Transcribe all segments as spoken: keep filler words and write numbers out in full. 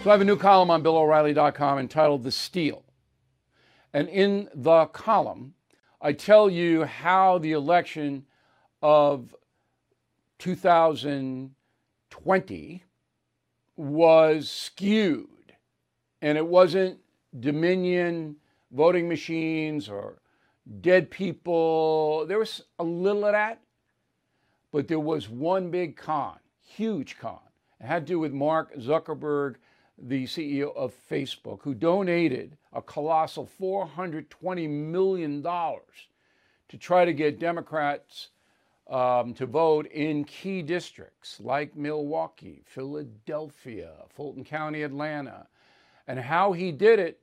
So I have a new column on Bill O'Reilly dot com entitled The Steal. And in the column, I tell you how the election of two thousand twenty was skewed. And it wasn't Dominion voting machines or dead people. There was a little of that, but there was one big con, huge con. It had to do with Mark Zuckerberg, the C E O of Facebook, who donated a colossal four hundred twenty million dollars to try to get Democrats um, to vote in key districts like Milwaukee, Philadelphia, Fulton County, Atlanta. And how he did it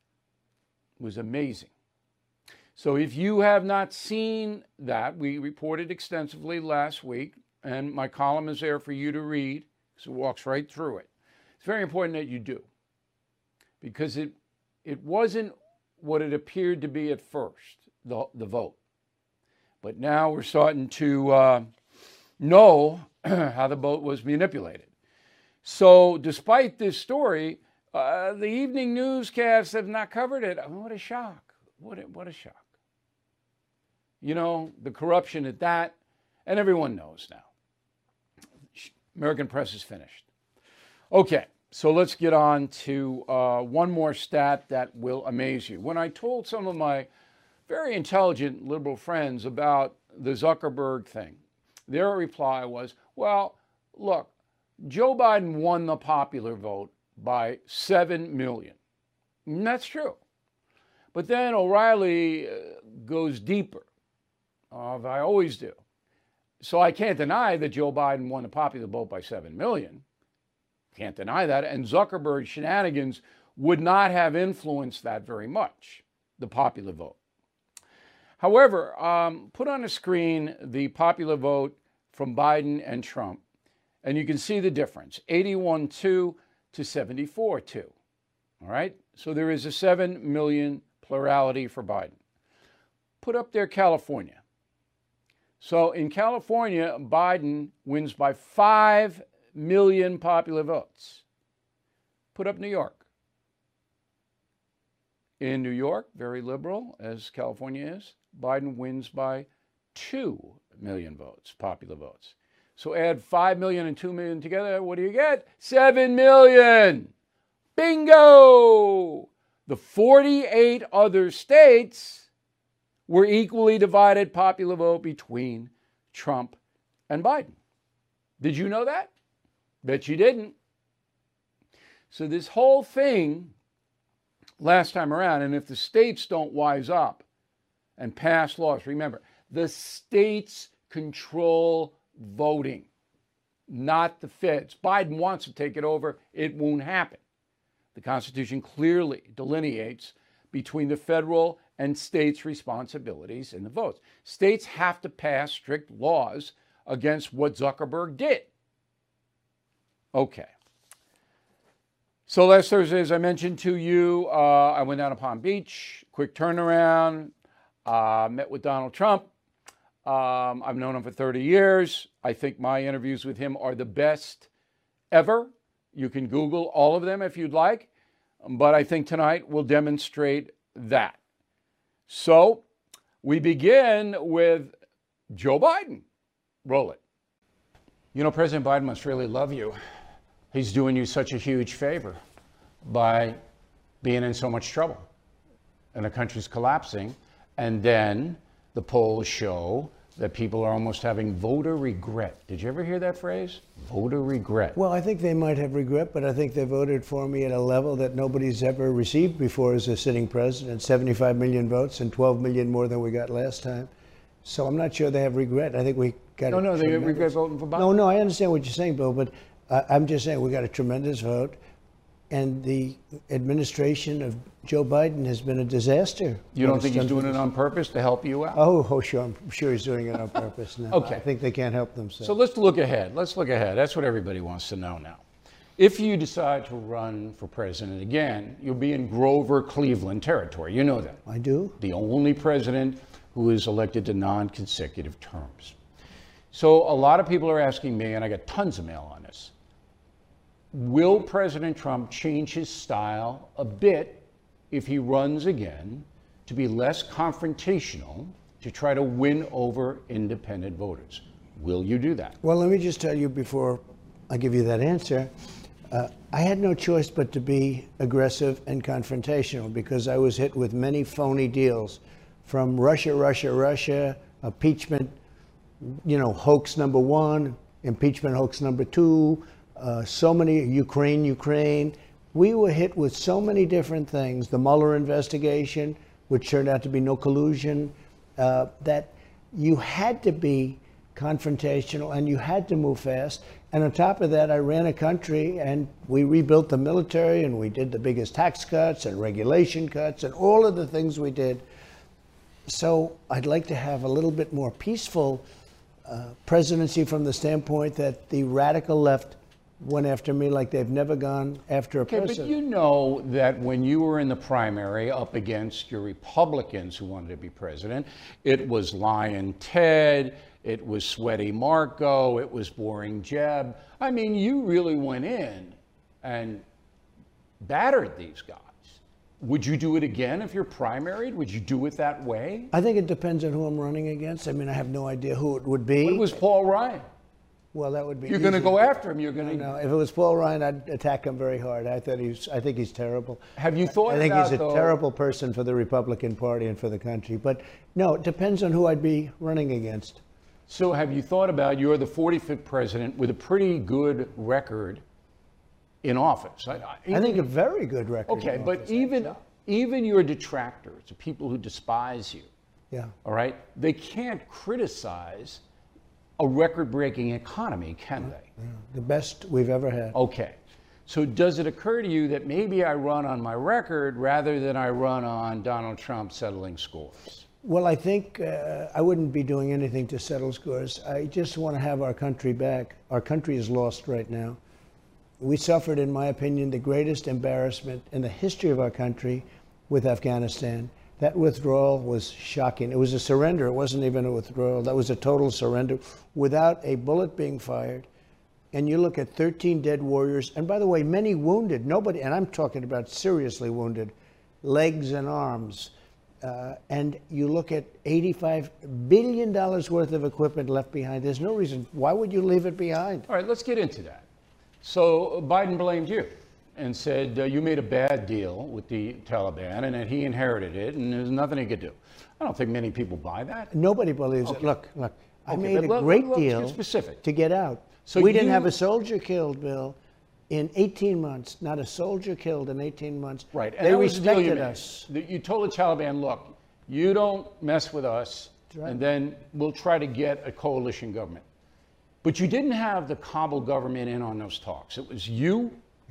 was amazing. So if you have not seen that, we reported extensively last week, and my column is there for you to read, because it walks right through it. It's very important that you do, because it it wasn't what it appeared to be at first, the, the vote. But now we're starting to uh, know how the vote was manipulated. So despite this story, uh, the evening newscasts have not covered it. Oh, what a shock. What a, what a shock. You know, the corruption at that, and everyone knows now. American press is finished. Okay, so let's get on to uh, one more stat that will amaze you. When I told some of my very intelligent liberal friends about the Zuckerberg thing, their reply was, well, look, Joe Biden won the popular vote by seven million. And that's true. But then O'Reilly uh, goes deeper, uh, I always do. So I can't deny that Joe Biden won the popular vote by seven million. Can't deny that. And Zuckerberg's shenanigans would not have influenced that very much, the popular vote. However, um, put on the screen the popular vote from Biden and Trump, and you can see the difference, eighty-one two to seventy-four two. All right? So there is a seven million plurality for Biden. Put up there California. So in California, Biden wins by five million popular votes. Put up New York. In New York, very liberal, as California is, Biden wins by two million votes, popular votes. So add five million and two million together, what do you get? seven million. Bingo! The forty-eight other states were equally divided popular vote between Trump and Biden. Did you know that? Bet you didn't. So this whole thing last time around, and if the states don't wise up and pass laws, remember, the states control voting, not the feds. Biden wants to take it over. It won't happen. The Constitution clearly delineates between the federal and states' responsibilities in the votes. States have to pass strict laws against what Zuckerberg did. Okay. So last Thursday, as I mentioned to you, uh, I went down to Palm Beach, quick turnaround, uh, met with Donald Trump. Um, I've known him for thirty years. I think my interviews with him are the best ever. You can Google all of them if you'd like, but I think tonight will demonstrate that. So we begin with Joe Biden. Roll it. You know, President Biden must really love you. He's doing you such a huge favor by being in so much trouble. And the country's collapsing. And then the polls show that people are almost having voter regret. Did you ever hear that phrase? Voter regret. Well, I think they might have regret, but I think they voted for me at a level that nobody's ever received before as a sitting president. seventy-five million votes and twelve million more than we got last time. So I'm not sure they have regret. I think we got No, a no, they tremendous... regret voting for Biden. No, no, I understand what you're saying, Bill, but uh, I'm just saying we got a tremendous vote. And the administration of Joe Biden has been a disaster. You don't think he's doing it on purpose to help you out? Oh, oh sure. I'm sure he's doing it on purpose. No, Okay. I think they can't help themselves. So let's look ahead. Let's look ahead. That's what everybody wants to know now. If you decide to run for president again, you'll be in Grover Cleveland territory. You know that. I do. The only president who is elected to non-consecutive terms. So a lot of people are asking me, and I get tons of mail on this, Will President Trump change his style a bit if he runs again to be less confrontational to try to win over independent voters? Will you do that? Well, let me just tell you before I give you that answer. Uh, I had no choice but to be aggressive and confrontational because I was hit with many phony deals from Russia, Russia, Russia, impeachment, you know, hoax number one, impeachment hoax number two, uh, so many, Ukraine, Ukraine. We were hit with so many different things. The Mueller investigation, which turned out to be no collusion, uh, that you had to be confrontational and you had to move fast. And on top of that, I ran a country and we rebuilt the military and we did the biggest tax cuts and regulation cuts and all of the things we did. So I'd like to have a little bit more peaceful uh, presidency from the standpoint that the radical left went after me like they've never gone after a okay, president. But you know that when you were in the primary up against your Republicans who wanted to be president, it was Lyin' Ted, it was Sweaty Marco, it was Boring Jeb. I mean, you really went in and battered these guys. Would you do it again if you're primaried? Would you do it that way? I think it depends on who I'm running against. I mean, I have no idea who it would be. It was Paul Ryan. Well, that would be. You're going to go after him. You're going to. No, if it was Paul Ryan, I'd attack him very hard. I thought he's. I think he's terrible. Have you thought? I think about, he's a though, terrible person for the Republican Party and for the country. But no, it depends on who I'd be running against. So, have you thought about? You're the forty-fifth president with a pretty good record in office. I, I, I think a very good record. Okay, in but office, even actually. even your detractors, the people who despise you, Yeah. all right, they can't criticize a record-breaking economy, can they? Yeah, the best we've ever had. Okay. So does it occur to you that maybe I run on my record rather than I run on Donald Trump settling scores? Well, I think uh, I wouldn't be doing anything to settle scores. I just want to have our country back. Our country is lost right now. We suffered, in my opinion, the greatest embarrassment in the history of our country with Afghanistan. That withdrawal was shocking. It was a surrender. It wasn't even a withdrawal. That was a total surrender without a bullet being fired. And you look at thirteen dead warriors, and by the way, many wounded. Nobody, and I'm talking about seriously wounded, legs and arms. Uh, and you look at eighty-five billion dollars worth of equipment left behind. There's no reason. Why would you leave it behind? All right, let's get into that. So Biden blamed you and said uh, you made a bad deal with the Taliban and that he inherited it and there's nothing he could do. I don't think many people buy that. Nobody believes Okay. it. Look, look, I Okay, made a but let- great let's get deal specific. to get out. So we didn't you- have a soldier killed, Bill, in eighteen months. Not a soldier killed in eighteen months. Right, and they that was the deal you respected made. us. That You told the Taliban, look, you don't mess with us, That's right. and then we'll try to get a coalition government. But you didn't have the Kabul government in on those talks. It was you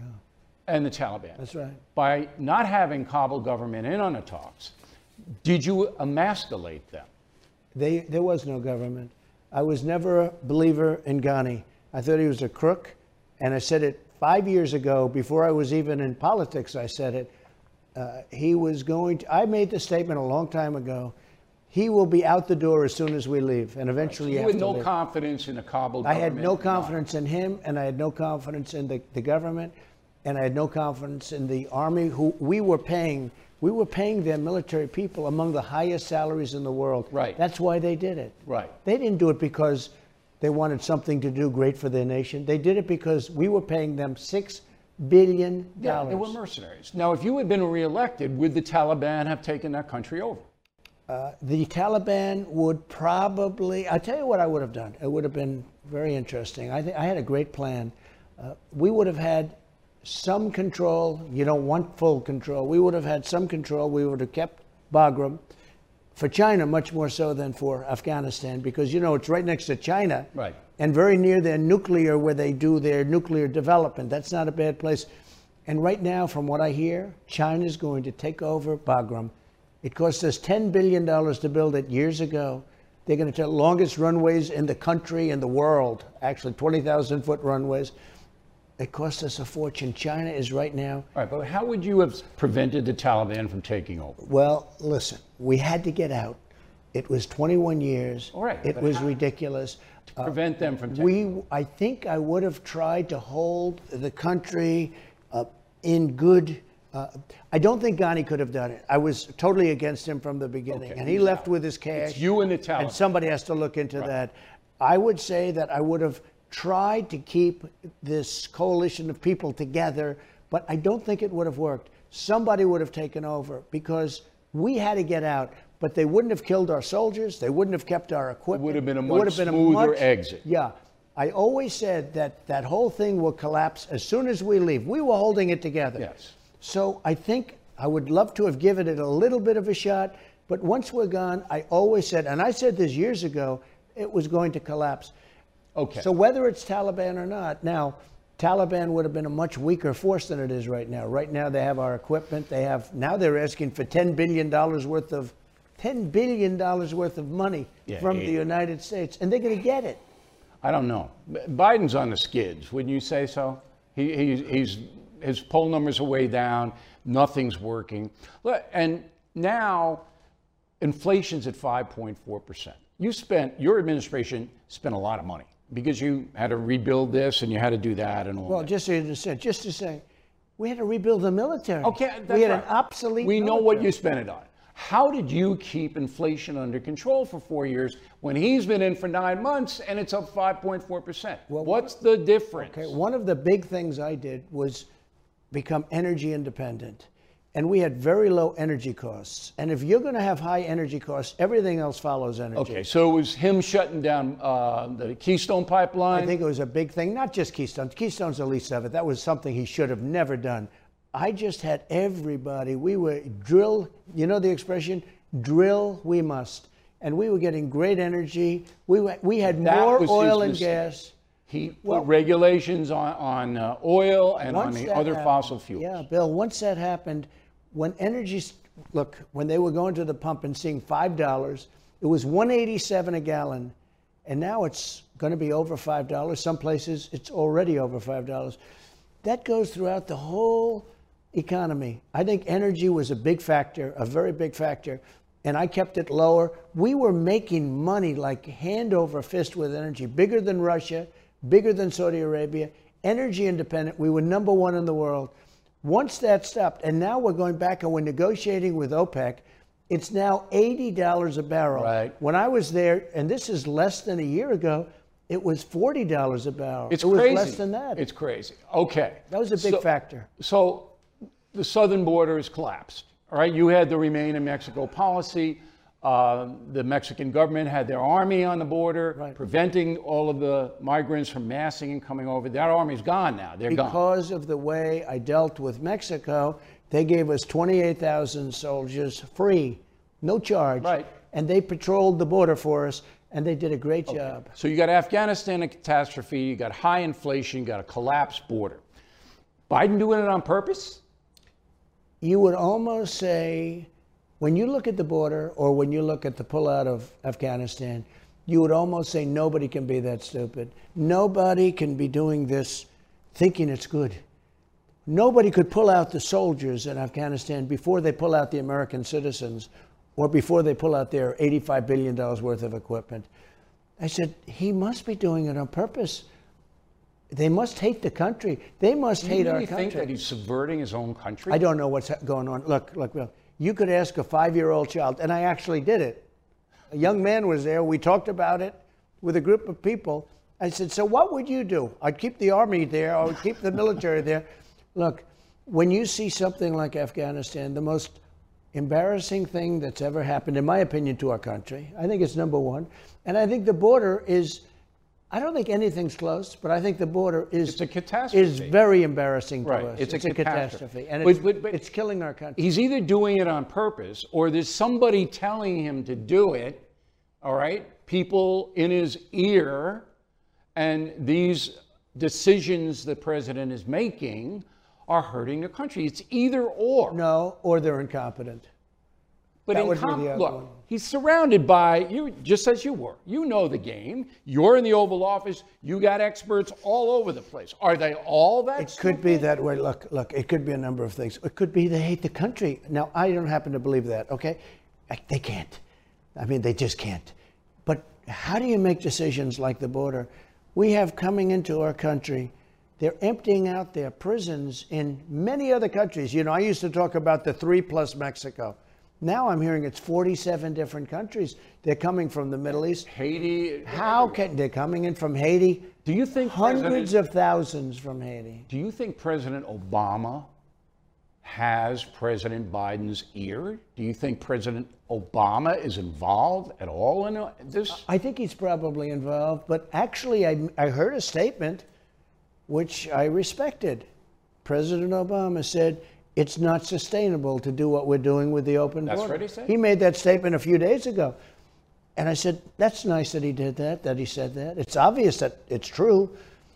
and the Taliban. That's right. By not having Kabul government in on the talks, did you emasculate them? They, there was no government. I was never a believer in Ghani. I thought he was a crook, and I said it five years ago, before I was even in politics, I said it. Uh, he was going to, I made the statement a long time ago, he will be out the door as soon as we leave, and eventually You you have had to no leave. confidence in the Kabul I government? had no confidence in him, and I had no confidence in the, the government, and I had no confidence in the army, who we were paying. We were paying their military people among the highest salaries in the world. Right. That's why they did it. Right. They didn't do it because they wanted something to do great for their nation. They did it because we were paying them six billion dollars. Yeah, they were mercenaries. Now, if you had been reelected, would the Taliban have taken that country over? Uh, the Taliban would probably, I'll tell you what I would have done. It would have been very interesting. I, th- I had a great plan. Uh, we would have had some control. You don't want full control. We would have had some control. We would have kept Bagram. For China, much more so than for Afghanistan, because, you know, it's right next to China. Right. And very near their nuclear, where they do their nuclear development. That's not a bad place. And right now, from what I hear, China's going to take over Bagram. It cost us ten billion dollars to build it years ago. They're going to take the longest runways in the country and the world, actually twenty thousand foot runways. It cost us a fortune. China is right now. All right, but how would you have prevented the Taliban from taking over? Well, listen, we had to get out. It was twenty-one years. All right, It but was how- ridiculous. To prevent them from taking We, I think I would have tried to hold the country uh, in good. Uh, I don't think Ghani could have done it. I was totally against him from the beginning, Okay, and he he's left out. with his cash. It's you and the Taliban. And somebody has to look into that. I would say that I would have tried to keep this coalition of people together, but I don't think it would have worked. Somebody would have taken over because we had to get out. But they wouldn't have killed our soldiers. They wouldn't have kept our equipment. It would have been a would much have been smoother much- exit. Yeah. I always said that that whole thing will collapse as soon as we leave. We were holding it together. Yes. So I think I would love to have given it a little bit of a shot. But once we're gone, I always said, and I said this years ago, it was going to collapse. Okay. So whether it's Taliban or not, now, Taliban would have been a much weaker force than it is right now. Right now, they have our equipment. They have, now they're asking for ten billion dollars worth of, ten billion dollars worth of money Yeah, from he- the United States, and they're going to get it. I don't know. Biden's on the skids, wouldn't you say so? He, he's, he's, his poll numbers are way down. Nothing's working. Look, and now inflation's at five point four percent. You spent, your administration spent a lot of money because you had to rebuild this and you had to do that and all Well, that. just so you said, just to say, we had to rebuild the military. Okay, that's we had right. an obsolete. We know what military. you spent it on. How did you keep inflation under control for four years when he's been in for nine months and it's up five point four percent? Well, What's the difference? Okay, one of the big things I did was become energy independent. And we had very low energy costs. And if you're going to have high energy costs, everything else follows energy. Okay, so it was him shutting down uh, the Keystone Pipeline. I think it was a big thing, not just Keystone. Keystone's the least of it. That was something he should have never done. I just had everybody, we were drill, you know the expression, drill we must. And we were getting great energy. We, were, we had That more was his oil and mistake. gas. He put Well- regulations on, on uh, oil and on Once the that other happened- fossil fuels. Yeah, Bill, once that happened, when energy, look, when they were going to the pump and seeing five dollars, it was one eighty-seven a gallon. And now it's going to be over five dollars. Some places it's already over five dollars. That goes throughout the whole economy. I think energy was a big factor, a very big factor. And I kept it lower. We were making money like hand over fist with energy, bigger than Russia, bigger than Saudi Arabia, energy independent. We were number one in the world. Once that stopped, and now we're going back and we're negotiating with OPEC, it's now eighty dollars a barrel. Right. When I was there, and this is less than a year ago, it was forty dollars a barrel. It's it was crazy. less than that. It's crazy. Okay. that was a big So- factor. So the southern border has collapsed. All right, you had the Remain in Mexico policy. Uh, the Mexican government had their army on the border, Right. preventing all of the migrants from massing and coming over. That army's gone now. They're gone. Because of the way I dealt with Mexico, they gave us twenty-eight thousand soldiers free, no charge. Right. And they patrolled the border for us, and they did a great job. So you got Afghanistan, a catastrophe. You got high inflation. You got a collapsed border. Biden doing it on purpose? You would almost say, when you look at the border or when you look at the pullout of Afghanistan, you would almost say nobody can be that stupid. Nobody can be doing this thinking it's good. Nobody could pull out the soldiers in Afghanistan before they pull out the American citizens or before they pull out their eighty-five billion dollars worth of equipment. I said, he must be doing it on purpose. They must hate the country. They must Do hate you our really country. think that he's subverting his own country? I don't know what's going on. Look, look, Bill. You could ask a five-year-old child, and I actually did it. A young man was there. We talked about it with a group of people. I said, so what would you do? I'd keep the army there. I would keep the military there. Look, when you see something like Afghanistan, the most embarrassing thing that's ever happened, in my opinion, to our country, I think it's number one. And I think the border is, I don't think anything's close, but I think the border is It's a catastrophe. is very embarrassing to Right. us. It's a catastrophe. And But- it's, but- but- it's killing our country. He's either doing it on purpose or there's somebody telling him to do it, all right? People in his ear, and these decisions the president is making are hurting the country. It's either or. No, or they're incompetent. But that in would be com- the other look, one. he's surrounded by you, just as you were. You know the game. You're in the Oval Office. You got experts all over the place. Are they all that? It could be that way. Look, look, it could be a number of things. It could be they hate the country. Now, I don't happen to believe that, okay? I- They can't. I mean, they just can't. But how do you make decisions like the border? We have coming into our country, they're emptying out their prisons in many other countries. You know, I used to talk about the three plus Mexico. Now I'm hearing it's forty-seven different countries. They're coming from the Middle East. Haiti. How can they're coming in from Haiti? Do you think Hundreds President- of thousands from Haiti. Do you think President Obama has President Biden's ear? Do you think President Obama is involved at all in this? I think he's probably involved, but actually I, I heard a statement which I respected. President Obama said, it's not sustainable to do what we're doing with the open That's border. what he said? He made that statement a few days ago. And I said, that's nice that he did that, that he said that. It's obvious that it's true,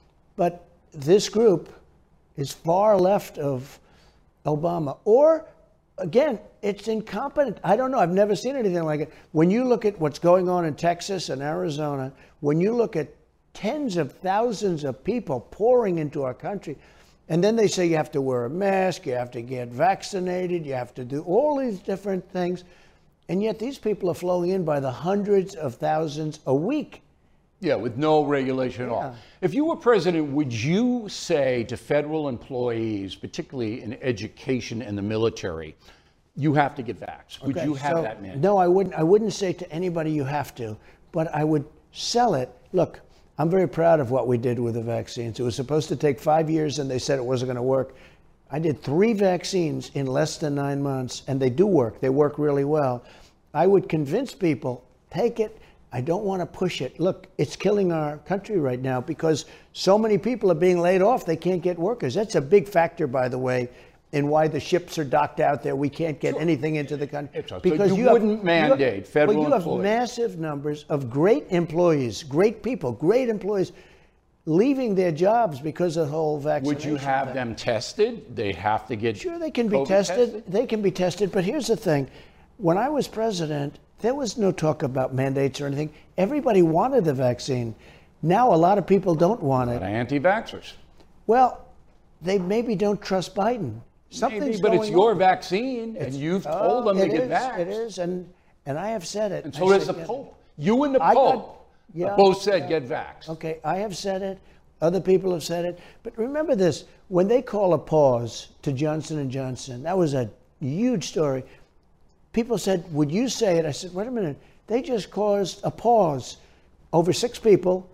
but this group is far left of Obama. Or, again, it's incompetent. I don't know. I've never seen anything like it. When you look at what's going on in Texas and Arizona, when you look at tens of thousands of people pouring into our country, and then they say you have to wear a mask, you have to get vaccinated, you have to do all these different things. And yet these people are flowing in by the hundreds of thousands a week. Yeah, with no regulation at Yeah. all. If you were president, would you say to federal employees, particularly in education and the military, you have to get vaxxed? Would Okay, you have so, that mandate? No, I wouldn't. I wouldn't say to anybody you have to, but I would sell it. Look, I'm very proud of what we did with the vaccines. It was supposed to take five years, and they said it wasn't going to work. I did three vaccines in less than nine months, and they do work. They work really well. I would convince people, take it. I don't want to push it. Look, it's killing our country right now because so many people are being laid off. They can't get workers. That's a big factor, by the way, in why the ships are docked out there. We can't get anything into the country. So because you have- wouldn't mandate have, federal well, you have employees. massive numbers of great employees, great people, great employees leaving their jobs because of the whole vaccination Would you have thing. them tested? They have to get Sure, they can be COVID tested. They can be tested. But here's the thing. When I was president, there was no talk about mandates or anything. Everybody wanted the vaccine. Now a lot of people don't want it. But anti-vaxxers. Well, they maybe don't trust Biden. Something's Maybe, but it's going your on. vaccine, and you've Oh, told them to it get is, vaxxed. It is, and, and I have said it. And I so does said the get- Pope. You and the I got- Pope yeah, both said yeah. get vaxxed. Okay, I have said it. Other people have said it. But remember this, when they call a pause to Johnson and Johnson, that was a huge story. People said, would you say it? I said, wait a minute. They just caused a pause over six people,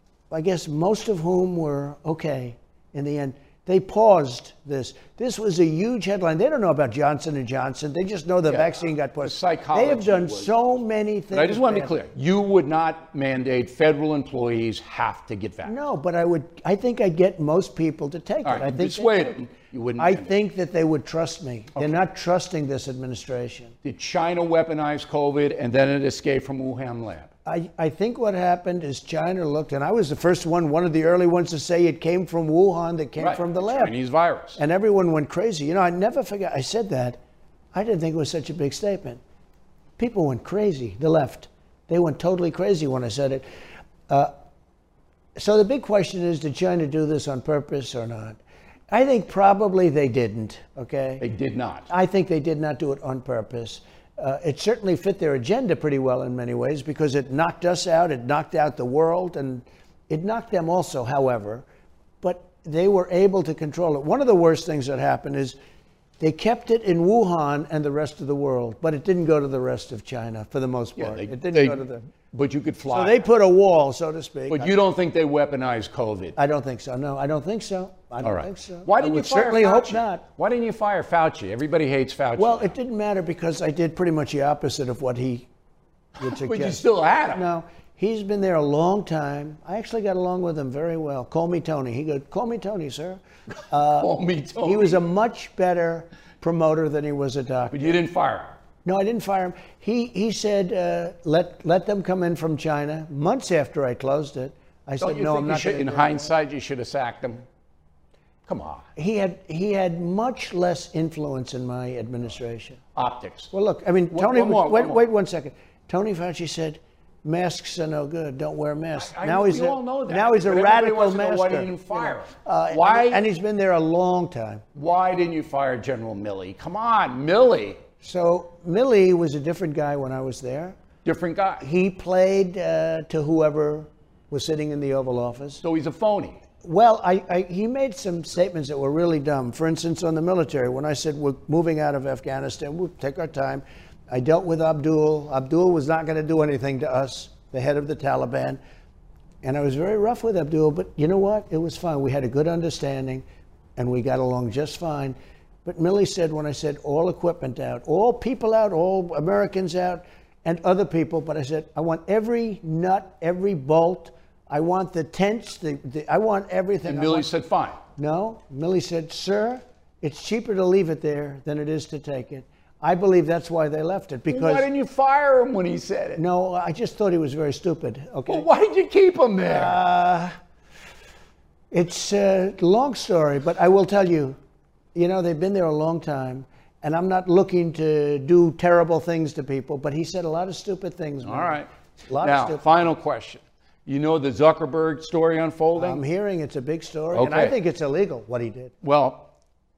I guess most of whom were okay in the end. They paused this. This was a huge headline. They don't know about Johnson and Johnson. They just know the Yeah, vaccine got paused. the psychology They have done was- so many things. But I just want to be bad. clear. You would not mandate federal employees have to get vaxxed. No, but I would. I think I'd get most people to take All it. right, I you think persuade they- them. You wouldn't I mandate. think that they would trust me. They're not trusting this administration. Did China weaponize COVID and then it escaped from Wuhan lab? I, I think what happened is China looked, and I was the first one, one of the early ones to say it came from Wuhan, that came Right, from the lab. Chinese virus. And everyone went crazy. You know, I never forget, I said that. I didn't think it was such a big statement. People went crazy, the left. They went totally crazy when I said it. Uh, so the big question is, did China do this on purpose or not? I think probably they didn't, okay? They did not. I think they did not do it on purpose. Uh, it certainly fit their agenda pretty well in many ways because it knocked us out, it knocked out the world, and it knocked them also, however. But they were able to control it. One of the worst things that happened is they kept it in Wuhan and the rest of the world, but it didn't go to the rest of China for the most Yeah, part. they, it didn't they- go to the. But you could fly. So they put a wall, so to speak. but you don't think they weaponized COVID? I don't think so. No, I don't think so. I don't All right. think so. Why I didn't would you fire certainly Fauci? hope not. Why didn't you fire Fauci? Everybody hates Fauci. Well, it didn't matter because I did pretty much the opposite of what he would suggest. but you still had him. No, he's been there a long time. I actually got along with him very well. Call me Tony. He goes, call me Tony, sir. Uh, Call me Tony. he was a much better promoter than he was a doctor. But you didn't fire him. No, I didn't fire him. He he said uh, let let them come in from China. Months after I closed it, I Don't said you no, think I'm you not should, going in to. hindsight, you should have sacked him? Come on. He had he had much less influence in my administration. Optics. Well, look, I mean, One- Tony. one more, wait, one more. wait one second. Tony Fauci said, "Masks are no good. Don't wear masks." I- now we he's a, all know that. now he's a But everybody radical wants to know, master. why didn't you fire know. him? Uh, Why- And, and he's been there a long time. Why didn't you fire General Milley? Come on, Milley. So Milley was a different guy when I was there. Different guy. He played uh, to whoever was sitting in the Oval Office. So he's a phony. Well, I, I, he made some statements that were really dumb. For instance, on the military, when I said we're moving out of Afghanistan, we'll take our time. I dealt with Abdul. Abdul was not going to do anything to us, the head of the Taliban. And I was very rough with Abdul, but you know what? It was fine. We had a good understanding, and we got along just fine. But Milley said, when I said all equipment out, all people out, all Americans out, and other people, but I said, I want every nut, every bolt. I want the tents, the, the, I want everything. And Milley want... said, fine. No, Milley said, sir, it's cheaper to leave it there than it is to take it. I believe that's why they left it. Because well, why didn't you fire him when he said it? No, I just thought he was very stupid. Okay. Well, why did you keep him there? Uh, it's a long story, but I will tell you, you know, they've been there a long time, and I'm not looking to do terrible things to people, but he said a lot of stupid things. All right. A lot now, of stupid. Final question. You know the Zuckerberg story unfolding? I'm hearing it's a big story, Okay. and I think it's illegal what he did. Well,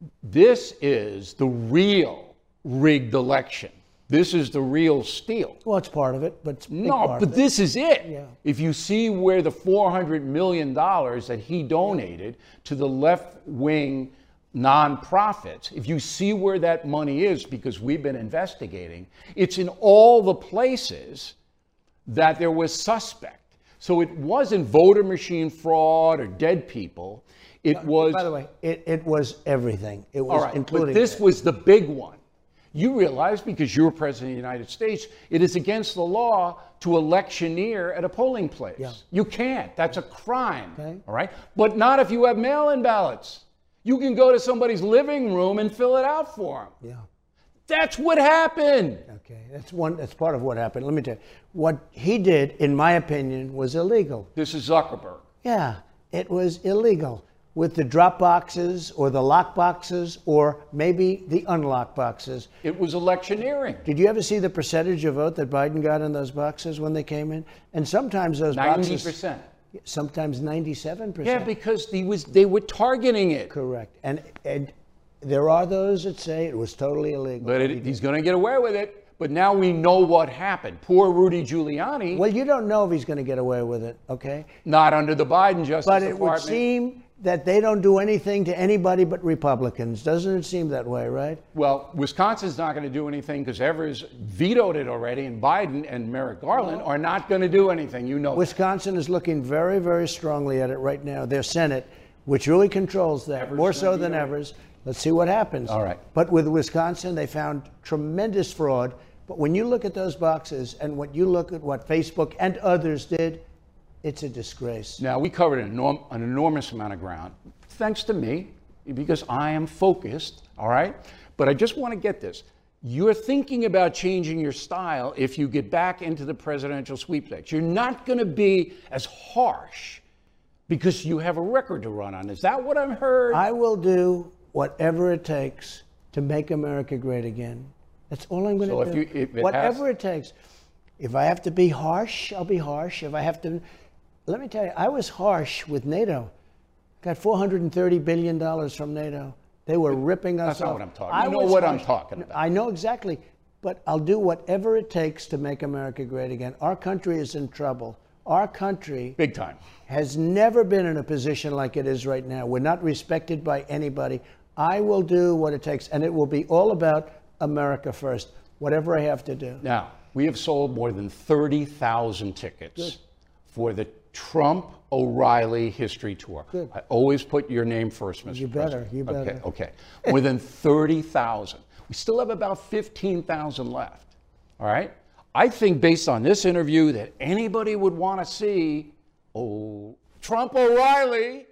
this is the real rigged election. This is the real steal. Well, it's part of it, but it's a big No, part but of this it. is it. Yeah. If you see where the four hundred million dollars that he donated to the left-wing nonprofits, if you see where that money is, because we've been investigating, it's in all the places that there was suspect. So it wasn't voter machine fraud or dead people. It was... By the way, it, it was everything. It was all right, including but this that. was the big one. You realize, because you're president of the United States, it is against the law to electioneer at a polling place. Yeah. You can't. That's a crime. Okay. All right? But not if you have mail-in ballots. You can go to somebody's living room and fill it out for them. Yeah. That's what happened. Okay, that's one. That's part of what happened. Let me tell you, what he did, in my opinion, was illegal. This is Zuckerberg. Yeah, it was illegal with the drop boxes or the lock boxes or maybe the unlock boxes. It was electioneering. Did you ever see the percentage of vote that Biden got in those boxes when they came in? And sometimes those ninety boxes, percent. sometimes ninety-seven percent. Yeah, because he was, they were targeting it. Correct. And and there are those that say it was totally illegal. But it, he's going to get away with it. But now we know what happened. Poor Rudy Giuliani. Well, you don't know if he's going to get away with it, okay? Not under the Biden Justice But it Department. would seem that they don't do anything to anybody but Republicans. Doesn't it seem that way, right? Well, Wisconsin's not going to do anything because Evers vetoed it already, and Biden and Merrick Garland are not going to do anything. You know that. Wisconsin is looking very, very strongly at it right now. Their Senate, which really controls that, Evers more so gonna than veto it. Evers. Let's see what happens. All right. But with Wisconsin, they found tremendous fraud. But when you look at those boxes and when you look at what Facebook and others did, it's a disgrace. Now, we covered an, enorm- an enormous amount of ground, thanks to me, because I am focused, all right? But I just want to get this. You're thinking about changing your style if you get back into the presidential sweepstakes. You're not going to be as harsh because you have a record to run on. Is that what I've heard? I will do whatever it takes to make America great again. That's all I'm going to So do. if you- if it whatever has- it takes. If I have to be harsh, I'll be harsh. If I have to, let me tell you, I was harsh with NATO. Got four hundred thirty billion dollars from NATO. They were ripping us That's not off. what I'm talking- I you know was what I'm harsh. talking about. I know exactly. But I'll do whatever it takes to make America great again. Our country is in trouble. Our country Big time. has never been in a position like it is right now. We're not respected by anybody. I will do what it takes, and it will be all about America first, whatever I have to do. Now, we have sold more than thirty thousand tickets Good. for the Trump O'Reilly History Tour. Good. I always put your name first, Mister You better, President. you better. Okay, okay. More than thirty thousand. We still have about fifteen thousand left. All right? I think based on this interview that anybody would want to see oh, Trump O'Reilly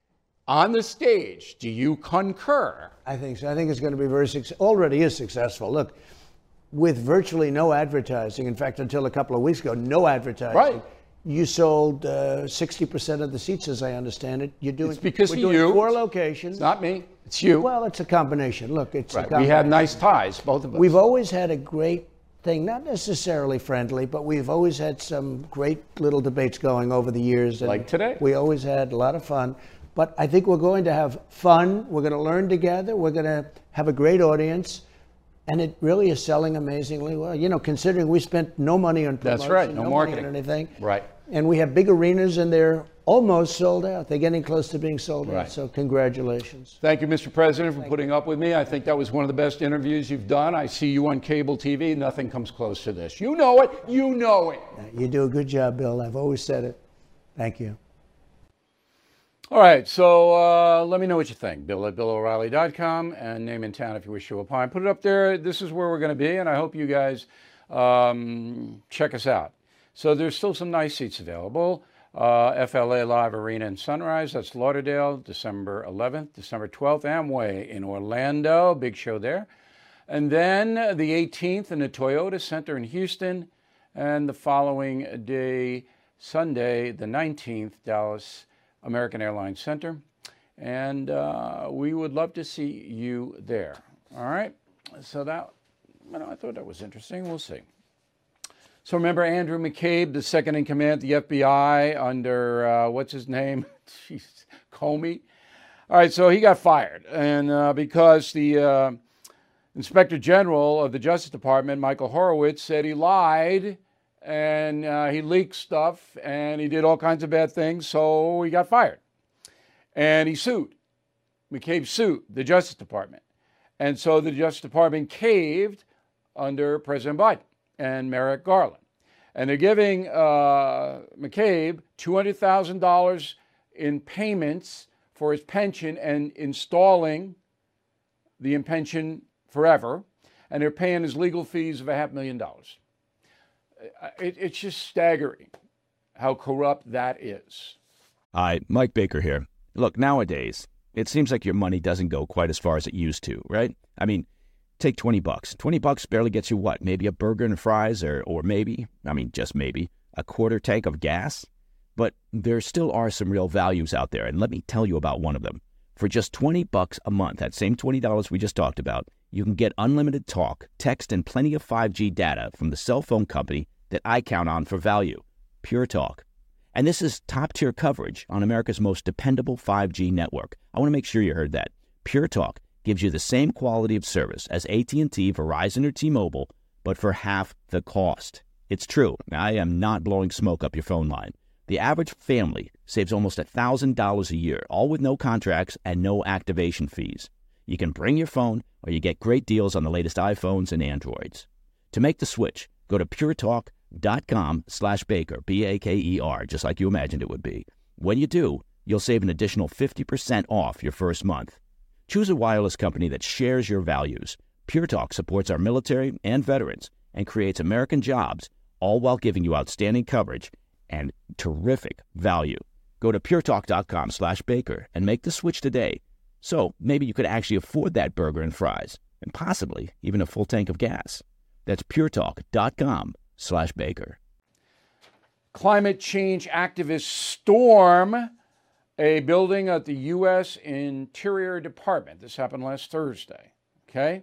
on the stage. Do you concur? I think so. I think it's going to be very successful. Already is successful. Look, with virtually no advertising, in fact, until a couple of weeks ago, no advertising. Right. You sold uh, sixty percent of the seats, as I understand it. You're doing, It's because we're of doing you. four locations. It's not me. It's you. Well, it's a combination. Look, it's a right. We combination. had nice ties, both of us. We've always had a great thing, not necessarily friendly, but we've always had some great little debates going over the years. And Like today. We always had a lot of fun. But I think we're going to have fun. We're going to learn together. We're going to have a great audience. And it really is selling amazingly well. You know, considering we spent no money on promotion, That's right, no, no marketing. money on anything. Right. And we have big arenas and they're almost sold out. They're getting close to being sold Right. out. So congratulations. Thank you, Mister President, for putting up with me. I think that was one of the best interviews you've done. I see you on cable T V. Nothing comes close to this. You know it. You know it. You do a good job, Bill. I've always said it. Thank you. All right, so uh, let me know what you think. Bill at Bill O'Reilly dot com and name in town if you wish to apply. Put it up there. This is where we're going to be, and I hope you guys um, check us out. So there's still some nice seats available. Uh, F L A Live Arena in Sunrise, that's Lauderdale, December eleventh, December twelfth, Amway in Orlando, big show there. And then the eighteenth in the Toyota Center in Houston, and the following day, Sunday, the nineteenth, Dallas American Airlines Center, and uh, we would love to see you there. All right, so that, you know, I thought that was interesting. We'll see. So remember Andrew McCabe, the second in command at the F B I under, uh, what's his name? Jeez, Comey. All right, so he got fired, and uh, because the uh, Inspector General of the Justice Department, Michael Horowitz, said he lied, and uh, he leaked stuff, and he did all kinds of bad things, so he got fired. And he sued. McCabe sued the Justice Department. And so the Justice Department caved under President Biden and Merrick Garland. And they're giving uh, McCabe two hundred thousand dollars in payments for his pension and installing the pension forever. And they're paying his legal fees of a half million dollars. It, it's just staggering how corrupt that is. Hi, Mike Baker here. Look, nowadays, it seems like your money doesn't go quite as far as it used to, right? I mean, take twenty bucks. twenty bucks barely gets you what? Maybe a burger and fries or, or maybe, I mean, just maybe, a quarter tank of gas? But there still are some real values out there, and let me tell you about one of them. For just twenty bucks a month, that same twenty dollars we just talked about, you can get unlimited talk, text, and plenty of five G data from the cell phone company that I count on for value, Pure Talk. And this is top-tier coverage on America's most dependable five G network. I want to make sure you heard that. Pure Talk gives you the same quality of service as A T and T, Verizon, or T-Mobile, but for half the cost. It's true. I am not blowing smoke up your phone line. The average family saves almost one thousand dollars a year, all with no contracts and no activation fees. You can bring your phone, or you get great deals on the latest iPhones and Androids. To make the switch, go to puretalk.com slash Baker, B A K E R, just like you imagined it would be. When you do, you'll save an additional fifty percent off your first month. Choose a wireless company that shares your values. Pure Talk supports our military and veterans and creates American jobs, all while giving you outstanding coverage and terrific value. Go to puretalk.com slash Baker and make the switch today. So maybe you could actually afford that burger and fries and possibly even a full tank of gas. That's puretalk.com slash Baker. Climate change activists storm a building at the U S Interior Department. This happened last Thursday, okay?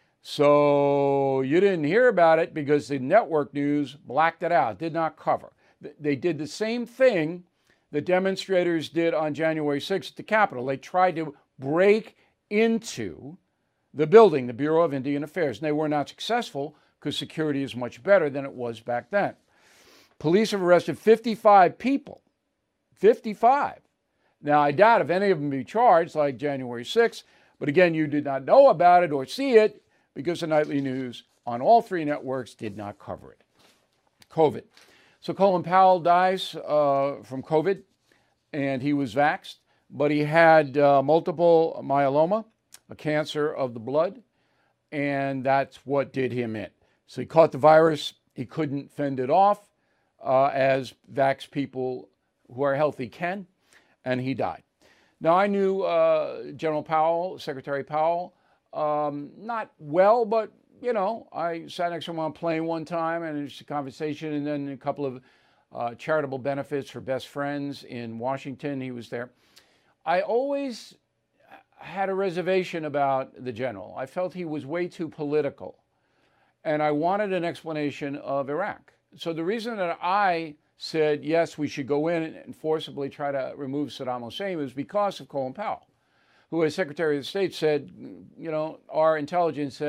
So you didn't hear about it because the network news blacked it out, did not cover. They did the same thing the demonstrators did on January sixth at the Capitol. They tried to break into the building, the Bureau of Indian Affairs, and they were not successful because security is much better than it was back then. Police have arrested fifty-five people, fifty-five. Now, I doubt if any of them be charged like January sixth, but again, you did not know about it or see it because the nightly news on all three networks did not cover it. COVID. So Colin Powell dies uh, from COVID, and he was vaxxed, but he had uh, multiple myeloma, a cancer of the blood, and that's what did him in. So he caught the virus. He couldn't fend it off, uh, as vax people who are healthy can, and he died. Now, I knew uh, General Powell, Secretary Powell, um, not well, but, you know, I sat next to him on a plane one time, and it was a conversation, and then a couple of uh, charitable benefits for best friends in Washington. He was there. I always had a reservation about the general. I felt he was way too political, and I wanted an explanation of Iraq. So the reason that I said, yes, we should go in and forcibly try to remove Saddam Hussein was because of Colin Powell, who as Secretary of State said, you know, our intelligence says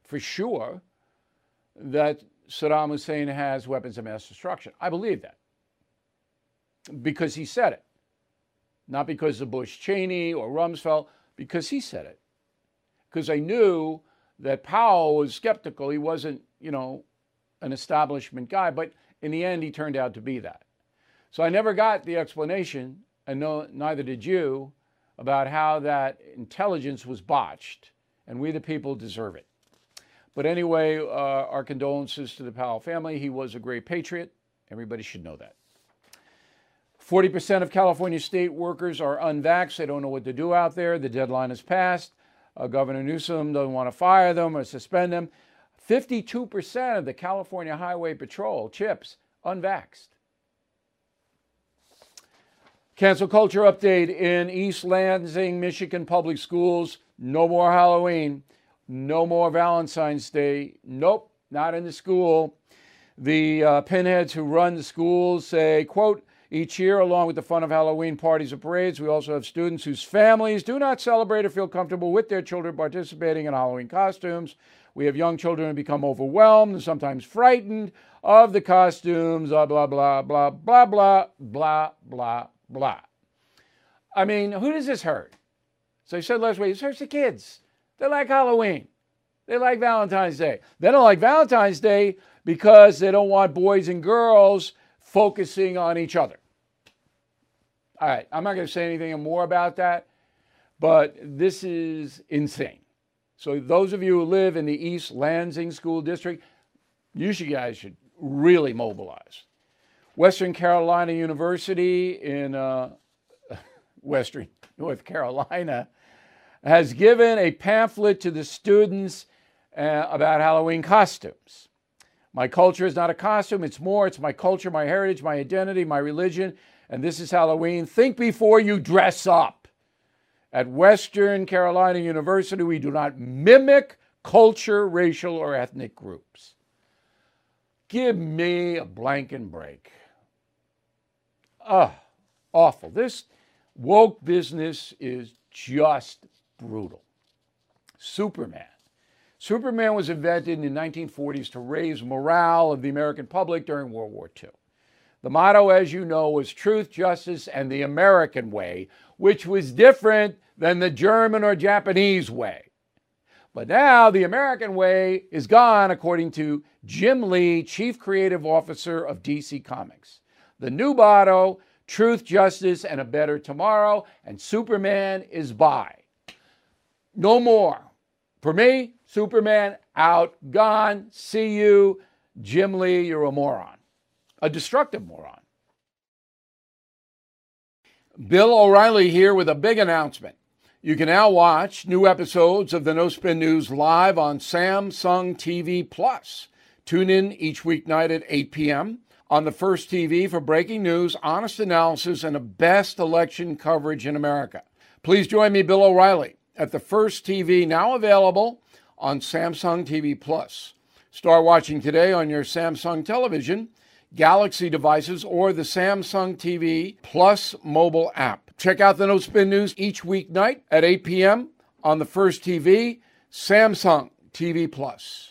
for sure that Saddam Hussein has weapons of mass destruction. I believe that because he said it, not because of Bush Cheney or Rumsfeld, because he said it. Because I knew that Powell was skeptical. He wasn't, you know, an establishment guy, but in the end, he turned out to be that. So I never got the explanation, and no, neither did you, about how that intelligence was botched, and we the people deserve it. But anyway, uh, our condolences to the Powell family. He was a great patriot. Everybody should know that. forty percent of California state workers are unvaxxed. They don't know what to do out there. The deadline has passed. Uh, Governor Newsom doesn't want to fire them or suspend them. fifty-two percent of the California Highway Patrol, CHIPS, unvaxxed. Cancel culture update in East Lansing, Michigan public schools. No more Halloween. No more Valentine's Day. Nope, not in the school. The uh, pinheads who run the schools say, quote, each year, along with the fun of Halloween parties or parades, we also have students whose families do not celebrate or feel comfortable with their children participating in Halloween costumes. We have young children who become overwhelmed and sometimes frightened of the costumes, blah, blah, blah, blah, blah, blah, blah, blah, blah. I mean, who does this hurt? So I said last week, this hurts the kids. They like Halloween. They like Valentine's Day. They don't like Valentine's Day because they don't want boys and girls focusing on each other. All right, I'm not going to say anything more about that, but this is insane. So those of you who live in the East Lansing School District, you should, guys should really mobilize. Western Carolina University in uh, Western North Carolina has given a pamphlet to the students uh, about Halloween costumes. My culture is not a costume, it's more, it's my culture, my heritage, my identity, my religion, and this is Halloween. Think before you dress up. At Western Carolina University, we do not mimic culture, racial, or ethnic groups. Give me a blanking break. Ah, awful. This woke business is just brutal. Superman. Superman was invented in the nineteen forties to raise morale of the American public during World War Two. The motto, as you know, was truth, justice, and the American way, which was different than the German or Japanese way. But now the American way is gone, according to Jim Lee, Chief Creative Officer of D C Comics. The new motto, truth, justice, and a better tomorrow, and Superman is by. No more. For me, Superman out, gone, see you. Jim Lee, you're a moron. A destructive moron. Bill O'Reilly here with a big announcement. You can now watch new episodes of the No Spin News live on Samsung T V Plus. Tune in each weeknight at eight p.m. on the First T V for breaking news, honest analysis, and the best election coverage in America. Please join me, Bill O'Reilly, at the First T V, now available on Samsung T V Plus. Start watching today on your Samsung television, Galaxy devices, or the Samsung T V Plus mobile app. Check out the No Spin News each weeknight at eight p.m. on the First T V, Samsung T V Plus.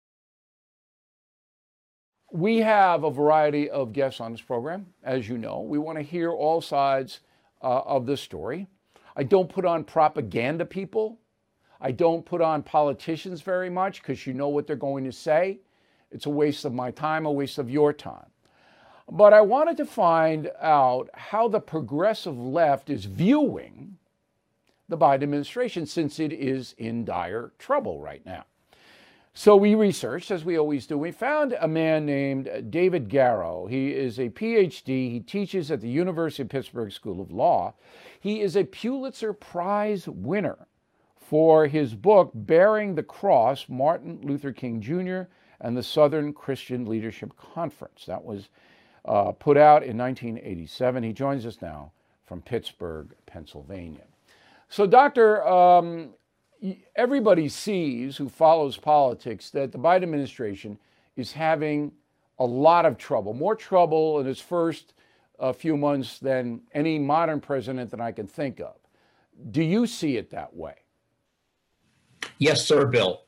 We have a variety of guests on this program, as you know. We want to hear all sides uh, of the story. I don't put on propaganda people. I don't put on politicians very much because you know what they're going to say. It's a waste of my time, a waste of your time. But I wanted to find out how the progressive left is viewing the Biden administration, since it is in dire trouble right now. So we researched, as we always do. We found a man named David Garrow. He is a P H D. He teaches at the University of Pittsburgh School of Law. He is a Pulitzer Prize winner for his book, Bearing the Cross, Martin Luther King Junior and the Southern Christian Leadership Conference. That was uh, put out in nineteen eighty-seven. He joins us now from Pittsburgh, Pennsylvania. So, Doctor, um, everybody sees, who follows politics, that the Biden administration is having a lot of trouble, more trouble in its first uh, few months than any modern president that I can think of. Do you see it that way? Yes, sir, Bill.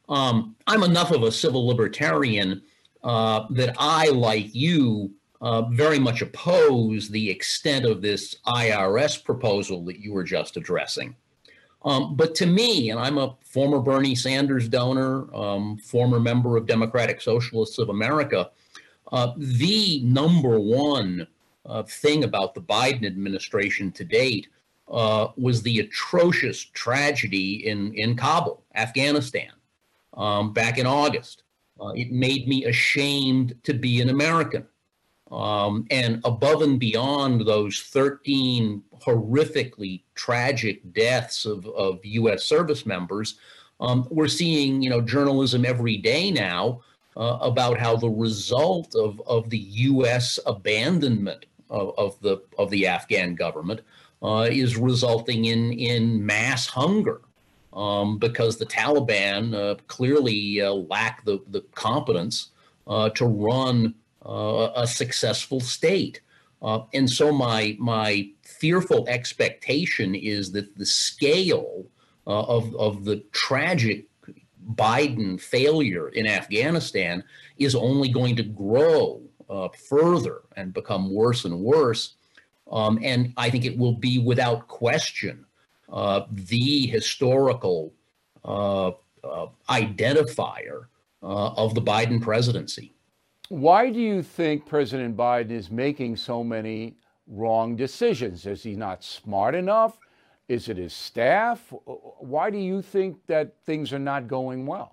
Um, I'm enough of a civil libertarian uh, that I, like you, uh, very much oppose the extent of this I R S proposal that you were just addressing. Um, but to me, and I'm a former Bernie Sanders donor, um, former member of Democratic Socialists of America, uh, the number one uh, thing about the Biden administration to date uh, was the atrocious tragedy in, in Kabul, Afghanistan, um, back in August. Uh, it made me ashamed to be an American. Um, and above and beyond those thirteen horrifically tragic deaths of, of U S service members, um, we're seeing, you know, journalism every day now uh, about how the result of, of the U S abandonment of, of the of the Afghan government uh, is resulting in in mass hunger. Um, because the Taliban uh, clearly uh, lack the, the competence uh, to run uh, a successful state. Uh, and so my, my fearful expectation is that the scale uh, of, of the tragic Biden failure in Afghanistan is only going to grow uh, further and become worse and worse. Um, and I think it will be without question Uh, the historical uh, uh, identifier uh, of the Biden presidency. Why do you think President Biden is making so many wrong decisions? Is he not smart enough? Is it his staff? Why do you think that things are not going well?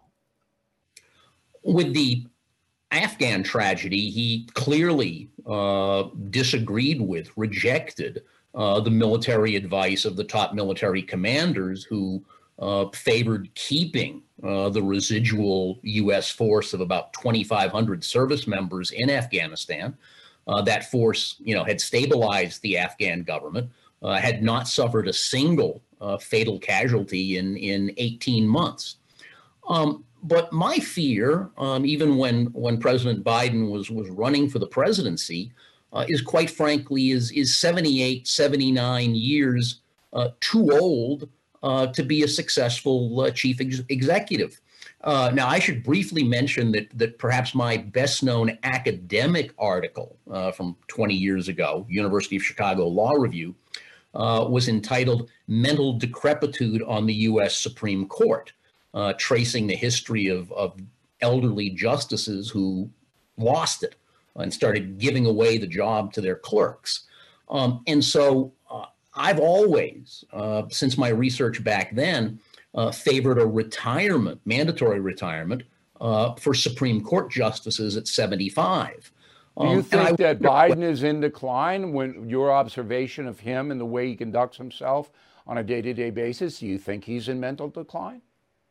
With the Afghan tragedy, he clearly uh, disagreed with, rejected Uh, the military advice of the top military commanders who uh, favored keeping uh, the residual U S force of about twenty-five hundred service members in Afghanistan. Uh, that force, you know, had stabilized the Afghan government, uh, had not suffered a single uh, fatal casualty in, in eighteen months. Um, but my fear, um, even when, when President Biden was, was running for the presidency, Uh, is quite frankly is is seventy-eight, seventy-nine years uh, too old uh, to be a successful uh, chief ex- executive. Uh, now, I should briefly mention that that perhaps my best known academic article uh, from twenty years ago, University of Chicago Law Review, uh, was entitled "Mental Decrepitude on the U S Supreme Court," uh, tracing the history of, of elderly justices who lost it and started giving away the job to their clerks. Um, and so uh, I've always, uh, since my research back then, uh, favored a retirement, mandatory retirement uh, for Supreme Court justices at seventy-five. Um, Do you think I, that Biden is in decline? When your observation of him and the way he conducts himself on a day-to-day basis, do you think he's in mental decline?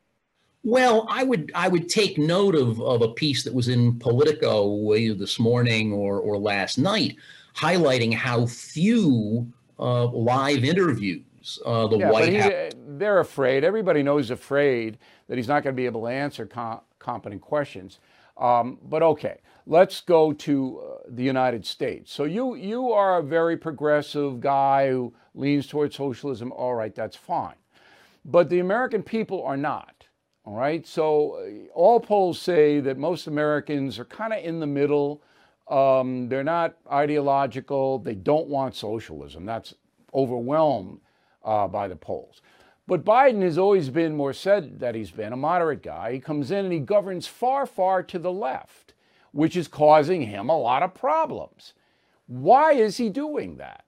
Well, I would I would take note of, of a piece that was in Politico either this morning or, or last night, highlighting how few uh, live interviews uh, the yeah, White but House. They're afraid. Everybody knows afraid that he's not going to be able to answer com- competent questions. Um, but okay, let's go to uh, the United States. So you you are a very progressive guy who leans towards socialism. All right, that's fine. But the American people are not. All right, so all polls say that most Americans are kind of in the middle. Um, they're not ideological. They don't want socialism. That's overwhelmed uh, by the polls. But Biden has always been more said that he's been a moderate guy. He comes in and he governs far, far to the left, which is causing him a lot of problems. Why is he doing that?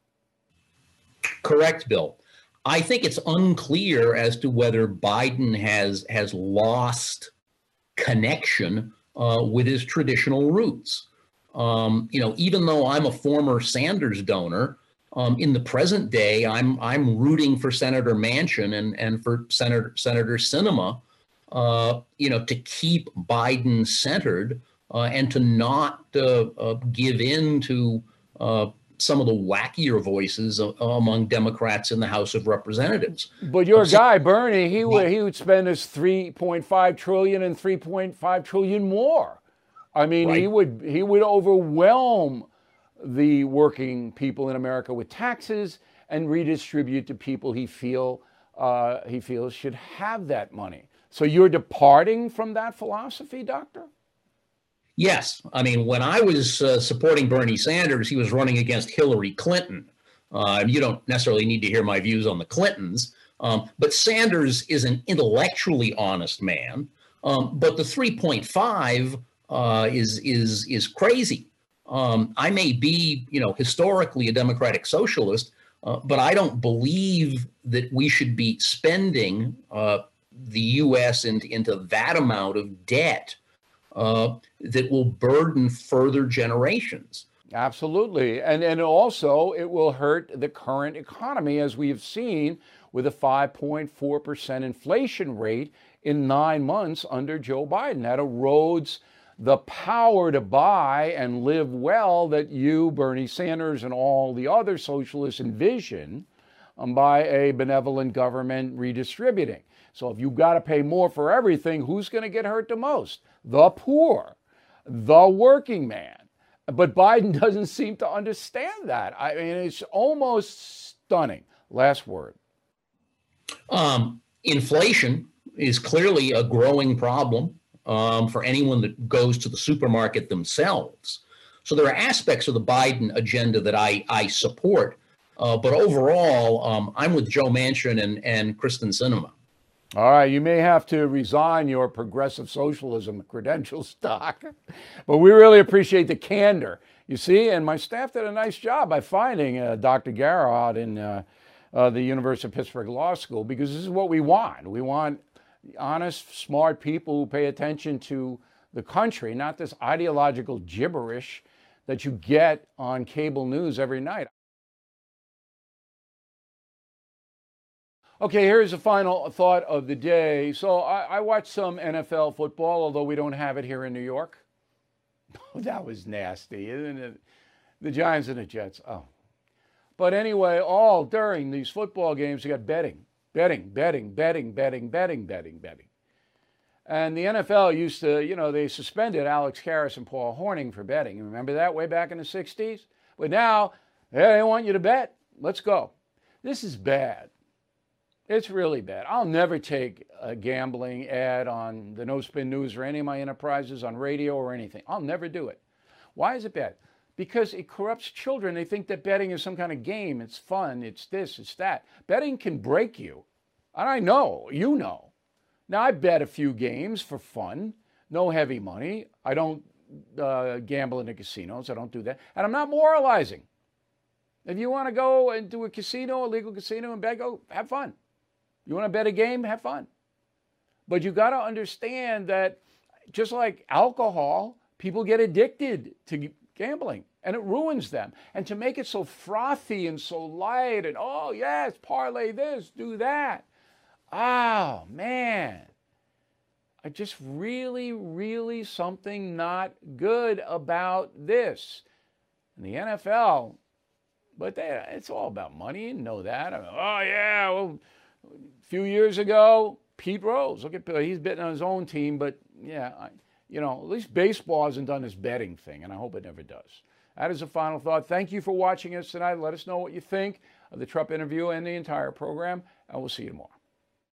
Correct, Bill. I think it's unclear as to whether Biden has has lost connection uh, with his traditional roots. Um, you know, even though I'm a former Sanders donor, um, in the present day, I'm I'm rooting for Senator Manchin and and for Senator Senator Sinema, uh, you know, to keep Biden centered uh, and to not uh, uh, give in to uh, some of the wackier voices uh, among Democrats in the House of Representatives. But your guy, Bernie, he would he would spend his three point five trillion and three point five trillion more. I mean, right. he would he would overwhelm the working people in America with taxes and redistribute to people he feel uh, he feels should have that money. So you're departing from that philosophy, Doctor? Yes. I mean, when I was uh, supporting Bernie Sanders, he was running against Hillary Clinton. Uh, you don't necessarily need to hear my views on the Clintons, um, but Sanders is an intellectually honest man. Um, but the three point five uh, is is is crazy. Um, I may be, you know, historically a democratic socialist, uh, but I don't believe that we should be spending uh, the U S into, into that amount of debt uh, that will burden further generations. Absolutely. And, and also, it will hurt the current economy, as we have seen with a five point four percent inflation rate in nine months under Joe Biden. That erodes the power to buy and live well that you, Bernie Sanders, and all the other socialists envision um, by a benevolent government redistributing. So if you've got to pay more for everything, who's going to get hurt the most? The poor, the working man. But Biden doesn't seem to understand that. I mean, it's almost stunning. Last word. Um, inflation is clearly a growing problem um, for anyone that goes to the supermarket themselves. So there are aspects of the Biden agenda that I, I support. Uh, but overall, um, I'm with Joe Manchin and, and Kristen Sinema. All right, you may have to resign your progressive socialism credential stock, but we really appreciate the candor, you see, and my staff did a nice job by finding uh, Doctor Garrow out in uh, uh, the University of Pittsburgh Law School, because this is what we want. We want honest, smart people who pay attention to the country, not this ideological gibberish that you get on cable news every night. Okay, here's the final thought of the day. So I, I watched some N F L football, although we don't have it here in New York. That was nasty, isn't it? The Giants and the Jets. Oh. But anyway, all during these football games, you got betting, betting, betting, betting, betting, betting, betting, betting. And the N F L used to, you know, they suspended Alex Karras and Paul Hornung for betting. Remember that way back in the sixties? But now, hey, they want you to bet. Let's go. This is bad. It's really bad. I'll never take a gambling ad on the No Spin News or any of my enterprises on radio or anything. I'll never do it. Why is it bad? Because it corrupts children. They think that betting is some kind of game. It's fun. It's this, it's that. Betting can break you. And I know, you know. Now, I bet a few games for fun. No heavy money. I don't uh, gamble in the casinos. I don't do that. And I'm not moralizing. If you want to go and do a casino, a legal casino, and bet, go have fun. You want to bet a game? Have fun. But you got to understand that just like alcohol, people get addicted to gambling and it ruins them. And to make it so frothy and so light and, oh, yes, parlay this, do that. Oh, man. I just really, really something not good about this. And the N F L, but they, it's all about money. You know that. I mean, oh, yeah, well, a few years ago, Pete Rose, look at, he's betting on his own team, but yeah, I, you know, at least baseball hasn't done this betting thing, and I hope it never does. That is a final thought. Thank you for watching us tonight. Let us know what you think of the Trump interview and the entire program, and we'll see you tomorrow.